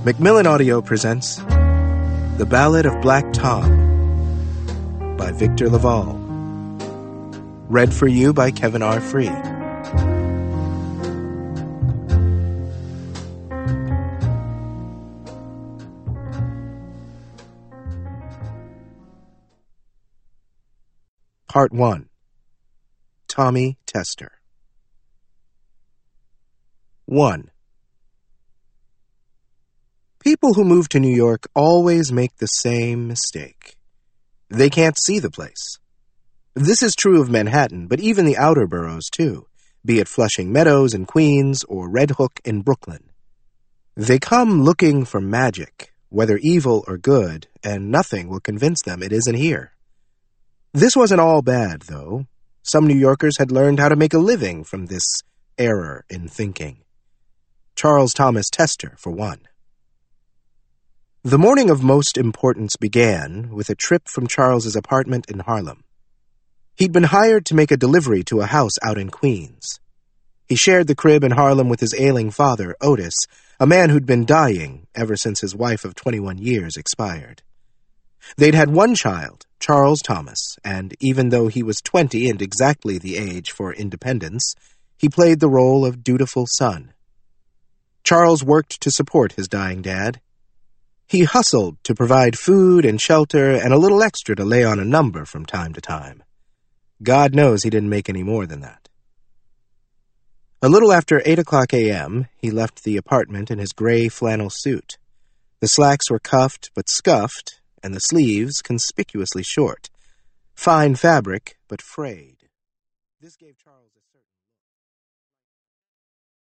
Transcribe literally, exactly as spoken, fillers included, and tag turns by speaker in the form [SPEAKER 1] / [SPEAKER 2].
[SPEAKER 1] Macmillan Audio presents The Ballad of Black Tom by Victor Laval. Read for you by Kevin R. Free. Part one. Tommy Tester. one. People who move to New York always make the same mistake. They can't see the place. This is true of Manhattan, but even the outer boroughs, too, be it Flushing Meadows in Queens or Red Hook in Brooklyn. They come looking for magic, whether evil or good, and nothing will convince them it isn't here. This wasn't all bad, though. Some New Yorkers had learned how to make a living from this error in thinking. Charles Thomas Tester, for one. The morning of most importance began with a trip from Charles's apartment in Harlem. He'd been hired to make a delivery to a house out in Queens. He shared the crib in Harlem with his ailing father, Otis, a man who'd been dying ever since his wife of twenty-one years expired. They'd had one child, Charles Thomas, and even though he was twenty and exactly the age for independence, he played the role of dutiful son. Charles worked to support his dying dad. He hustled to provide food and shelter and a little extra to lay on a number from time to time. God knows he didn't make any more than that. A little after eight o'clock a.m., he left the apartment in his gray flannel suit. The slacks were cuffed but scuffed, and the sleeves conspicuously short. Fine fabric, but frayed. This gave Charles